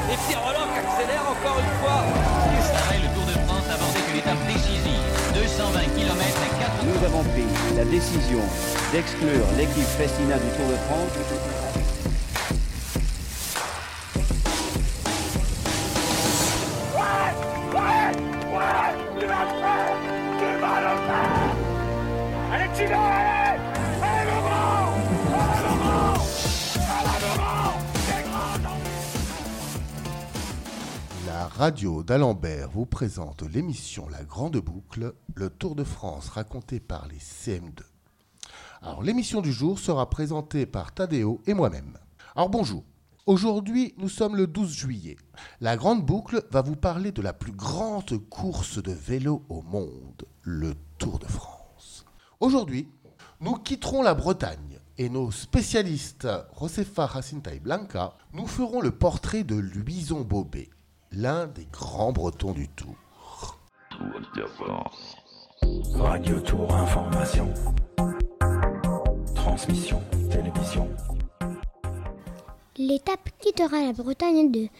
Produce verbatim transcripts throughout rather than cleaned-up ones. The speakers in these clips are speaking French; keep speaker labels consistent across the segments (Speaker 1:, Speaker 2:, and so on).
Speaker 1: Et Pierre Roland qui accélère encore une fois.
Speaker 2: Pareil, le Tour de France abordait une étape décisive. deux cent vingt kilomètres et quatre...
Speaker 3: Nous avons pris la décision d'exclure l'équipe Festina du Tour de France.
Speaker 4: Ouais, ouais, ouais, tu vas le faire, tu vas le faire. Allez, Tino, allez, allez, Laurent, allez, Laurent, allez, Laurent, c'est grand.
Speaker 5: La radio d'Alembert vous présente l'émission La Grande Boucle, le Tour de France raconté par les C M deux. Alors l'émission du jour sera présentée par Tadeo et moi-même. Alors bonjour, aujourd'hui nous sommes le douze juillet. La Grande Boucle va vous parler de la plus grande course de vélo au monde, le Tour de France. Aujourd'hui, nous quitterons la Bretagne et nos spécialistes Josefa Jacinta et Blanca nous feront le portrait de Louison Bobet, l'un des grands Bretons du Tour.
Speaker 6: Tour de France.
Speaker 7: Radio Tour Information. Transmission, télévision.
Speaker 8: L'étape quittera la Bretagne de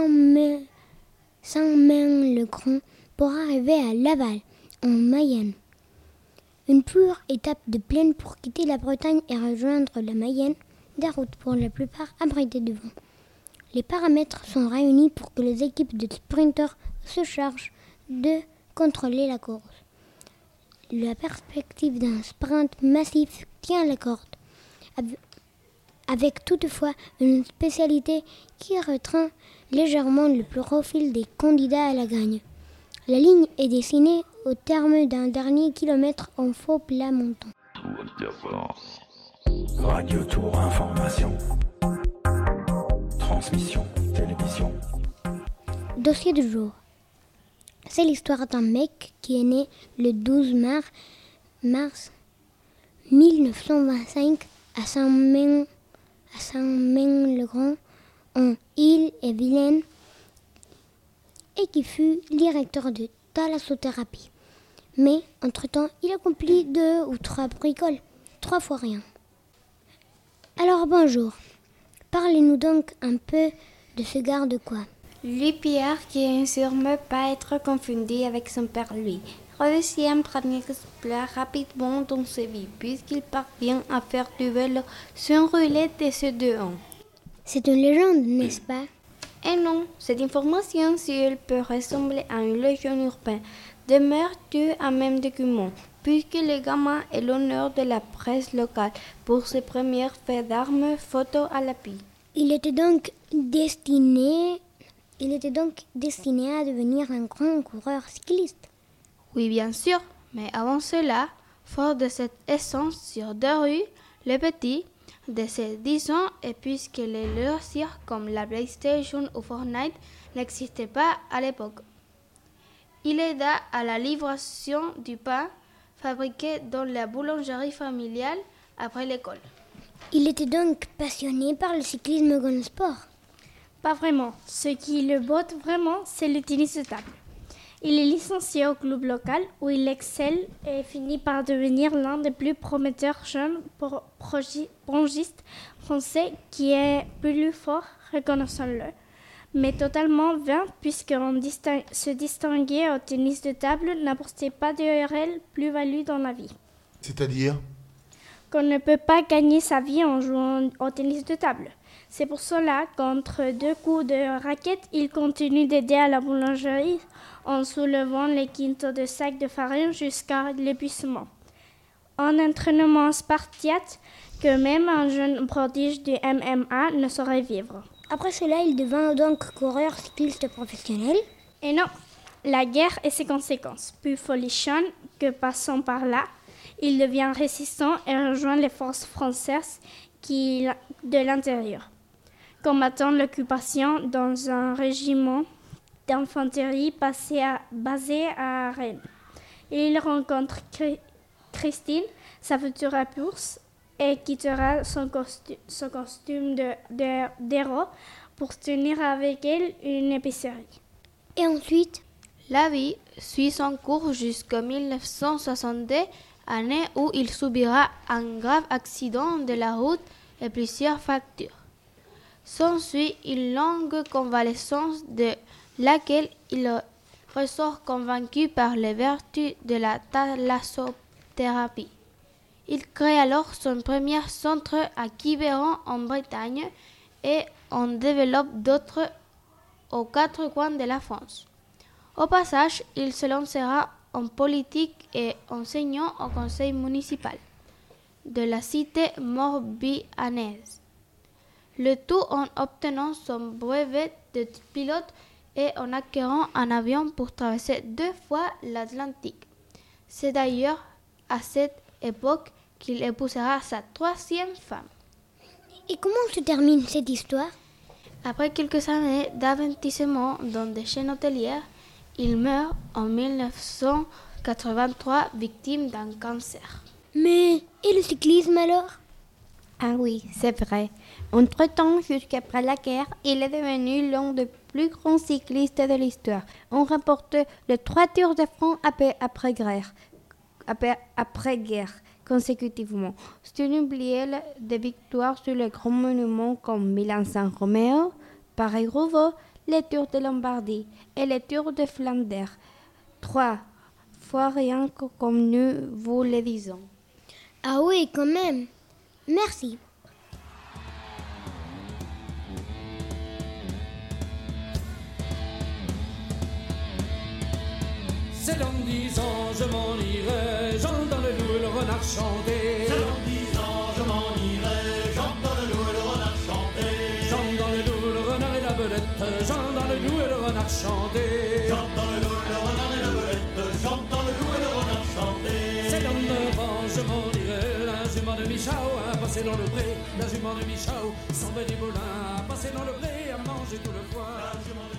Speaker 8: Saint-Main-le-Grand pour arriver à Laval, en Mayenne. Une pure étape de plaine pour quitter la Bretagne et rejoindre la Mayenne, des routes pour la plupart abritées de vent. Les paramètres sont réunis pour que les équipes de sprinteurs se chargent de contrôler la course. La perspective d'un sprint massif tient la corde, avec toutefois une spécialité qui retient légèrement le profil des candidats à la gagne. La ligne est dessinée au terme d'un dernier kilomètre en faux plat montant.
Speaker 6: Tour de France.
Speaker 7: Radio Tour Information. Transmission, télévision.
Speaker 8: Dossier du jour. C'est l'histoire d'un mec qui est né le douze mars, mars mille neuf cent vingt-cinq à Saint-Main, à Saint-Main-le-Grand, en Île-et-Vilaine, et qui fut directeur de thalassothérapie. Mais, entre-temps, il accomplit deux ou trois bricoles, trois fois rien. Alors bonjour, parlez-nous donc un peu de ce garde quoi.
Speaker 9: Louis Pierre, qui ne semble pas être confondu avec son père Louis, réussit un premier exploit rapidement dans sa vie, puisqu'il parvient à faire du vélo sans rouler de ses deux ans.
Speaker 8: C'est une légende, n'est-ce pas?
Speaker 9: Et non, cette information, si elle peut ressembler à une légende urbaine, demeure due à même document, puisque le gamin est l'honneur de la presse locale pour ses premières faits d'armes photo à l'appui.
Speaker 8: Il était donc destiné, il était donc destiné à devenir un grand coureur cycliste.
Speaker 9: Oui, bien sûr, mais avant cela, fort de cette essence sur deux rues, le petit, de ses dix ans, et puisque les loisirs comme la PlayStation ou Fortnite n'existaient pas à l'époque, il aida à la livraison du pain fabriqué dans la boulangerie familiale après l'école.
Speaker 8: Il était donc passionné par le cyclisme comme sport.
Speaker 10: Pas vraiment. Ce qui le botte vraiment, c'est le tennis de table. Il est licencié au club local où il excelle et finit par devenir l'un des plus prometteurs jeunes pongistes français qui est plus fort, reconnaissons-le, mais totalement vain puisqu'on disting- se distinguer au tennis de table n'apportait pas de réelle plus-value dans la vie.
Speaker 5: C'est-à-dire ?
Speaker 10: Qu'on ne peut pas gagner sa vie en jouant au tennis de table. C'est pour cela qu'entre deux coups de raquette, il continue d'aider à la boulangerie en soulevant les quintaux de sacs de farine jusqu'à l'épuisement. Un entraînement spartiate que même un jeune prodige du M M A ne saurait vivre.
Speaker 8: Après cela, il devint donc coureur cycliste professionnel.
Speaker 10: Et non, la guerre et ses conséquences, plus folichonnes que passant par là, il devient résistant et rejoint les forces françaises qui, de l'intérieur, combattant l'occupation dans un régiment d'infanterie basé à, basé à Rennes. Il rencontre Cri- Christine, sa future épouse, et quittera son, costu- son costume de, de, d'héros pour tenir avec elle une épicerie.
Speaker 8: Et ensuite,
Speaker 9: la vie suit son cours jusqu'en dix-neuf cent soixante-deux, année où il subira un grave accident de la route et plusieurs fractures. S'ensuit une longue convalescence de laquelle il ressort convaincu par les vertus de la thalassothérapie. Il crée alors son premier centre à Quiberon en Bretagne et en développe d'autres aux quatre coins de la France. Au passage, il se lancera en politique et enseignant au conseil municipal de la cité morbihannaise. Le tout en obtenant son brevet de pilote et en acquérant un avion pour traverser deux fois l'Atlantique. C'est d'ailleurs à cette époque qu'il épousera sa troisième femme.
Speaker 8: Et comment se termine cette histoire?
Speaker 9: Après quelques années d'investissement dans des chaînes hôtelières, il meurt en mille neuf cent quatre-vingt-trois victime d'un cancer.
Speaker 8: Mais et le cyclisme alors?
Speaker 11: Ah oui, c'est vrai. Entre-temps, jusqu'après la guerre, il est devenu l'un des plus grands cyclistes de l'histoire. On remporte les trois Tours de France après, après guerre, après, après guerre consécutivement. Sans oublier des victoires sur les grands monuments comme Milan-San Romeo, Paris-Roubaix, les Tours de Lombardie et les Tours de Flandre. Trois fois rien que comme nous vous le disons.
Speaker 8: Ah oui, quand même. Merci.
Speaker 12: C'est dans dix ans, je m'en irai, j'entends le loup et le renard chanter. C'est dans dix ans, je m'en irai, j'entends le loup et le renard chanter. J'entends le loup, le renard et la belette, j'entends le loup et le renard chanter. J'entends le loup, le renard et la belette, j'entends le loup et le renard chanter. C'est dans neuf ans, je m'en irai, la jument de Michao a passé dans le pré. La jument de Michao s'en va du moulin, a passé dans le pré, a mangé tout le foie.